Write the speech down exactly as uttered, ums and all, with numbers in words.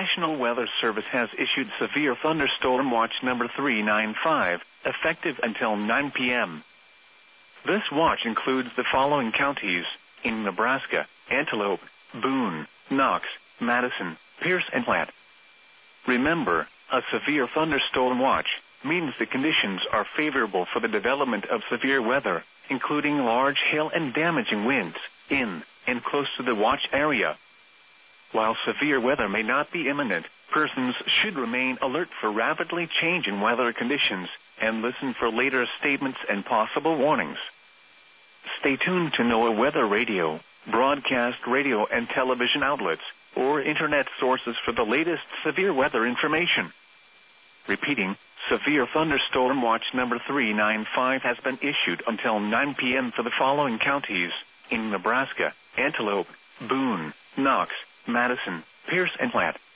National Weather Service has issued Severe Thunderstorm Watch number three nine five, effective until nine p.m. This watch includes the following counties in Nebraska: Antelope, Boone, Knox, Madison, Pierce, and Platte. Remember, a severe thunderstorm watch means the conditions are favorable for the development of severe weather, including large hail and damaging winds, in and close to the watch area. While severe weather may not be imminent, persons should remain alert for rapidly changing weather conditions and listen for later statements and possible warnings. Stay tuned to NOAA Weather Radio, broadcast radio and television outlets, or internet sources for the latest severe weather information. Repeating, Severe Thunderstorm Watch number three nine five has been issued until nine p.m. for the following counties in Nebraska: Antelope, Boone, Knox, Madison, Pierce, and Platte.